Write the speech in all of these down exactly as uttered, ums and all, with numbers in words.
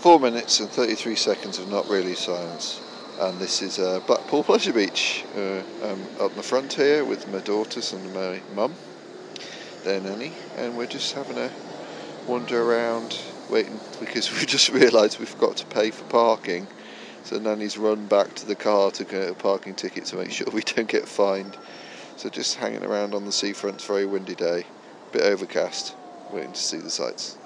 Four minutes and thirty-three seconds of Not Really Silence. And this is uh, Blackpool Pleasure Beach. Uh, I'm up the front here with my daughters and my mum, their nanny, and we're just having a wander around, waiting, because we just realised we've got to pay for parking. So nanny's run back to the car to get a parking ticket to make sure we don't get fined. So just hanging around on the seafront, it's a very windy day, a bit overcast, waiting to see the sights.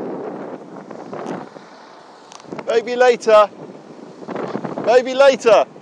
Maybe later. Maybe later.